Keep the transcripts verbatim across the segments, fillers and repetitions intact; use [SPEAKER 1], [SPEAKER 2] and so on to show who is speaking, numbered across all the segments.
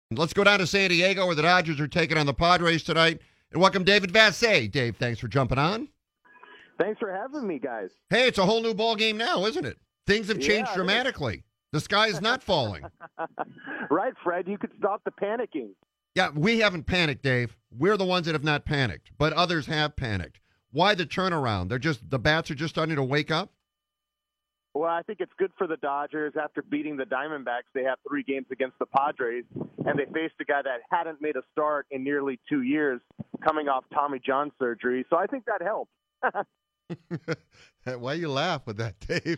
[SPEAKER 1] Let's go down to San Diego where the Dodgers are taking on the Padres tonight. And welcome David Vassegh. Dave, thanks for jumping on.
[SPEAKER 2] Thanks for having me, guys.
[SPEAKER 1] Hey, it's a whole new ball game now, isn't it? Things have changed
[SPEAKER 2] yeah,
[SPEAKER 1] dramatically. The sky is not falling.
[SPEAKER 2] Right, Fred. You could stop the panicking.
[SPEAKER 1] Yeah, we haven't panicked, Dave. We're the ones that have not panicked, but others have panicked. Why the turnaround? They're just the bats are just starting to wake up?
[SPEAKER 2] Well, I think it's good for the Dodgers. After beating the Diamondbacks, they have three games against the Padres, and they faced a guy that hadn't made a start in nearly two years, coming off Tommy John surgery. So I think that helped.
[SPEAKER 3] Why you laugh with that, Dave?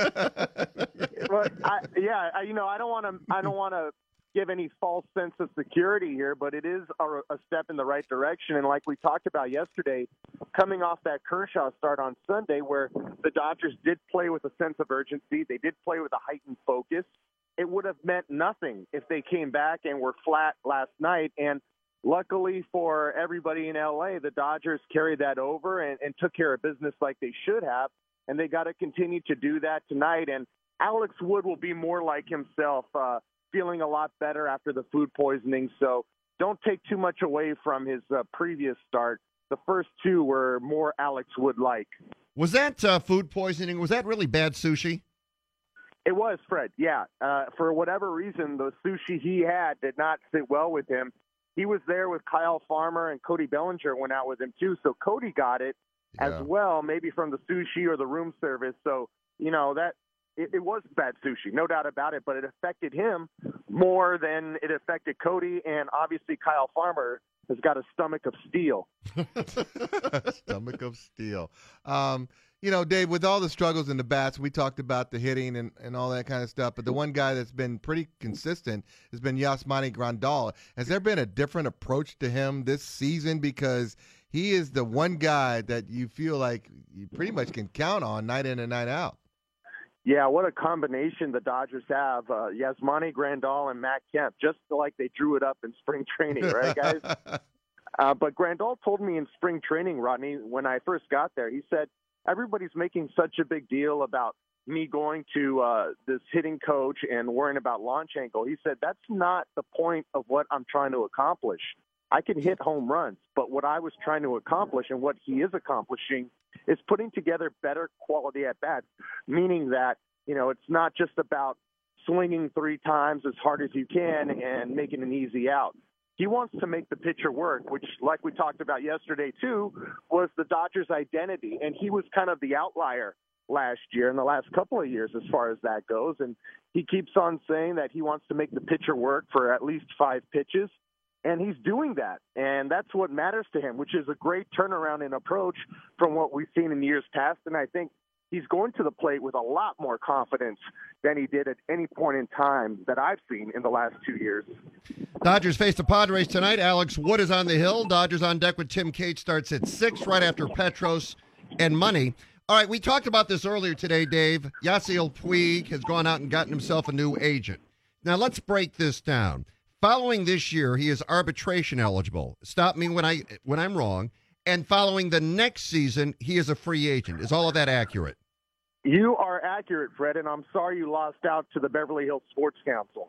[SPEAKER 2] Well, I, yeah, I, you know, I don't want to. I don't want to give any false sense of security here, but it is a, a step in the right direction. And like we talked about yesterday, coming off that Kershaw start on Sunday, where the Dodgers did play with a sense of urgency, they did play with a heightened focus. It would have meant nothing if they came back and were flat last night. And luckily for everybody in L A, the Dodgers carried that over and, and took care of business like they should have. And they got to continue to do that tonight. And Alex Wood will be more like himself, uh, feeling a lot better after the food poisoning. So don't take too much away from his uh, previous start. The first two were more Alex Wood-like.
[SPEAKER 1] Was that uh, food poisoning? Was that really bad sushi?
[SPEAKER 2] It was, Fred, yeah. Uh, for whatever reason, the sushi he had did not sit well with him. He was there with Kyle Farmer, and Cody Bellinger went out with him too. So Cody got it
[SPEAKER 3] Yeah.
[SPEAKER 2] as well, maybe from the sushi or the room service. So, you know, that it, it was bad sushi, no doubt about it, but it affected him more than it affected Cody. And obviously Kyle Farmer has got a stomach of steel.
[SPEAKER 3] Stomach of steel. Um, you know, Dave, with all the struggles in the bats, we talked about the hitting and, and all that kind of stuff, but the one guy that's been pretty consistent has been Yasmani Grandal. Has there been a different approach to him this season? Because he is the one guy that you feel like you pretty much can count on night in and night out.
[SPEAKER 2] Yeah, what a combination the Dodgers have. Uh, Yasmani Grandal and Matt Kemp, just like they drew it up in spring training, right, guys? uh, but Grandal told me in spring training, Rodney, when I first got there, he said, everybody's making such a big deal about me going to uh, this hitting coach and worrying about launch angle. He said, that's not the point of what I'm trying to accomplish. I can hit home runs, but what I was trying to accomplish and what he is accomplishing is putting together better quality at-bats, meaning that, you know, it's not just about swinging three times as hard as you can and making an easy out. He wants to make the pitcher work, which, like we talked about yesterday, too, was the Dodgers' identity. And he was kind of the outlier last year and the last couple of years as far as that goes. And he keeps on saying that he wants to make the pitcher work for at least five pitches. And he's doing that, and that's what matters to him, which is a great turnaround in approach from what we've seen in years past. And I think he's going to the plate with a lot more confidence than he did at any point in time that I've seen in the last two years.
[SPEAKER 1] Dodgers face the Padres tonight. Alex Wood is on the hill. Dodgers on deck with Tim Cate starts at six, right after Petros and Money. All right, we talked about this earlier today, Dave. Yasiel Puig has gone out and gotten himself a new agent. Now, let's break this down. Following this year, he is arbitration eligible. Stop me when I when I'm wrong. And following the next season, he is a free agent. Is all of that accurate?
[SPEAKER 2] You are accurate, Fred, and I'm sorry you lost out to the Beverly Hills Sports Council.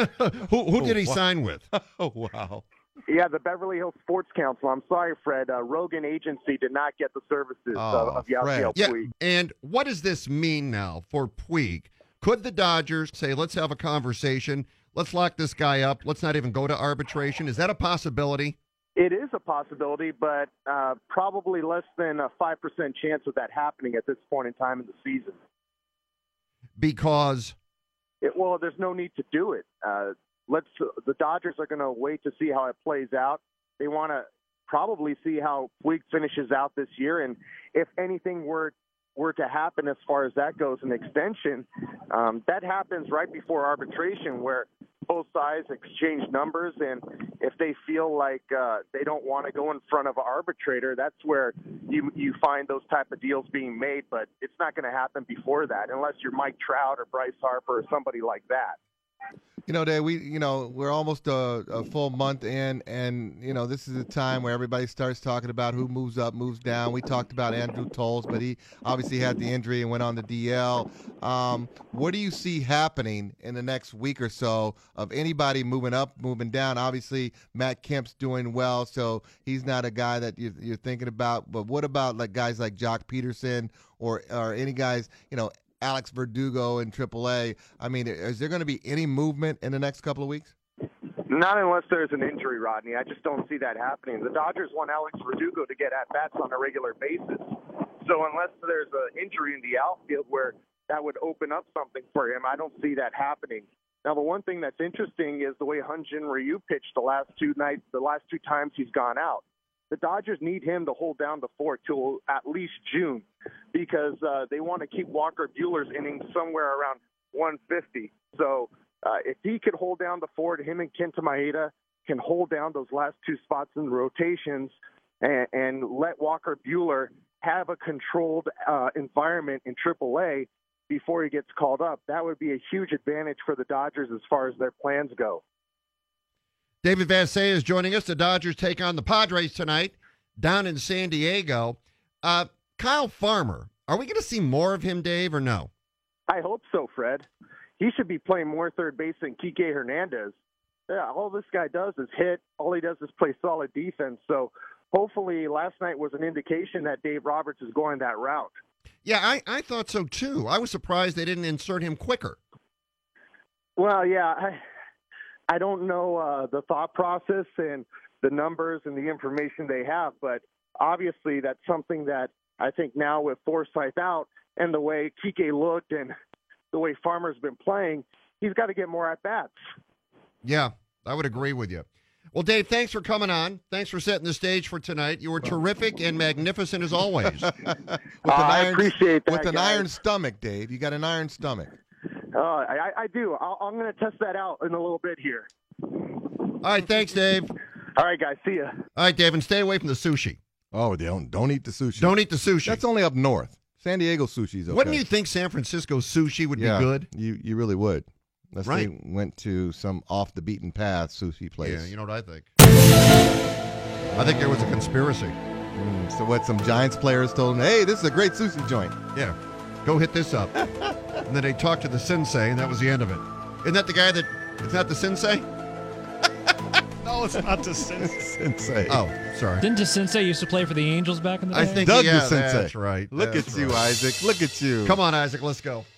[SPEAKER 1] who who did he
[SPEAKER 3] Oh, wow.
[SPEAKER 1] sign with?
[SPEAKER 3] Oh, wow.
[SPEAKER 2] Yeah, the Beverly Hills Sports Council. I'm sorry, Fred. Uh, Rogan Agency did not get the services
[SPEAKER 3] Oh,
[SPEAKER 2] of, of Yasiel
[SPEAKER 1] Yeah.
[SPEAKER 2] Puig.
[SPEAKER 1] And what does this mean now for Puig? Could the Dodgers say, let's have a conversation, let's lock this guy up, let's not even go to arbitration? Is that a possibility?
[SPEAKER 2] It is a possibility, but uh, probably less than a five percent chance of that happening at this point in time in the season.
[SPEAKER 1] Because
[SPEAKER 2] It, well, there's no need to do it. Uh, let's. The Dodgers are going to wait to see how it plays out. They want to probably see how Puig finishes out this year, and if anything were were to happen as far as that goes, an extension, um, that happens right before arbitration, where both sides exchange numbers, and if they feel like uh, they don't want to go in front of an arbitrator, that's where you you find those type of deals being made. But it's not going to happen before that, unless you're Mike Trout or Bryce Harper or somebody like that.
[SPEAKER 3] You know, Dave, we you know we're almost a, a full month in, and you know this is a time where everybody starts talking about who moves up, moves down. We talked about Andrew Tolles, but he obviously had the injury and went on the D L. Um, what do you see happening in the next week or so of anybody moving up, moving down? Obviously, Matt Kemp's doing well, so he's not a guy that you're, you're thinking about. But what about like guys like Jock Peterson or or any guys, you know? Alex Verdugo in triple A. I mean, is there going to be any movement in the next couple of weeks?
[SPEAKER 2] Not unless there's an injury, Rodney. I just don't see that happening. The Dodgers want Alex Verdugo to get at-bats on a regular basis. So unless there's an injury in the outfield where that would open up something for him, I don't see that happening. Now, the one thing that's interesting is the way Hyun-Jin Ryu pitched the last two nights, the last two times he's gone out. The Dodgers need him to hold down the fort till at least June because uh, they want to keep Walker Buehler's innings somewhere around one fifty. So uh, if he could hold down the fort, him and Kenta Maeda can hold down those last two spots in the rotations and, and let Walker Buehler have a controlled uh, environment in triple A before he gets called up. That would be a huge advantage for the Dodgers as far as their plans go.
[SPEAKER 1] David Vassegh is joining us. The Dodgers take on the Padres tonight down in San Diego. Uh, Kyle Farmer, are we going to see more of him, Dave, or no?
[SPEAKER 2] I hope so, Fred. He should be playing more third base than Kike Hernandez. Yeah, all this guy does is hit. All he does is play solid defense. So hopefully last night was an indication that Dave Roberts is going that route.
[SPEAKER 1] Yeah, I, I thought so, too. I was surprised they didn't insert him quicker.
[SPEAKER 2] Well, yeah, I... I don't know uh, the thought process and the numbers and the information they have, but obviously that's something that I think now with Forsythe out and the way Kike looked and the way Farmer's been playing, he's got to get more at-bats.
[SPEAKER 1] Yeah, I would agree with you. Well, Dave, thanks for coming on. Thanks for setting the stage for tonight. You were terrific and magnificent as always.
[SPEAKER 3] with an
[SPEAKER 2] uh, I
[SPEAKER 3] iron,
[SPEAKER 2] appreciate that,
[SPEAKER 3] With an
[SPEAKER 2] guys.
[SPEAKER 3] iron stomach, Dave. You got an iron stomach.
[SPEAKER 2] Uh, I, I do. I'll, I'm going to test that out in a little bit here.
[SPEAKER 1] All right, thanks, Dave.
[SPEAKER 2] All right, guys. See ya.
[SPEAKER 1] All right, Dave, and stay away from the sushi.
[SPEAKER 3] Oh, don't don't eat the sushi.
[SPEAKER 1] Don't eat the sushi.
[SPEAKER 3] That's only up north. San Diego sushi's okay.
[SPEAKER 1] Wouldn't you think San Francisco sushi would
[SPEAKER 3] yeah,
[SPEAKER 1] be good?
[SPEAKER 3] You you really would. Unless
[SPEAKER 1] Right.
[SPEAKER 3] they went to some off the beaten path sushi place.
[SPEAKER 1] Yeah, you know what I think. I think there was a conspiracy.
[SPEAKER 3] Mm, so what? Some Giants players told him, "Hey, this is a great sushi joint."
[SPEAKER 1] Yeah, go hit this up. And then they talked to the sensei, and that was the end of it. Isn't that the guy that? It's not the sensei?
[SPEAKER 4] No, it's not the Sensei.
[SPEAKER 3] Sensei.
[SPEAKER 1] Oh, sorry.
[SPEAKER 4] Didn't the Sensei used to play for the Angels back in the day?
[SPEAKER 1] I think
[SPEAKER 3] Doug
[SPEAKER 1] yeah,
[SPEAKER 3] the sensei.
[SPEAKER 1] That's right.
[SPEAKER 3] Look
[SPEAKER 1] That's
[SPEAKER 3] at you,
[SPEAKER 1] right.
[SPEAKER 3] Isaac. Look at you.
[SPEAKER 1] Come on, Isaac. Let's go.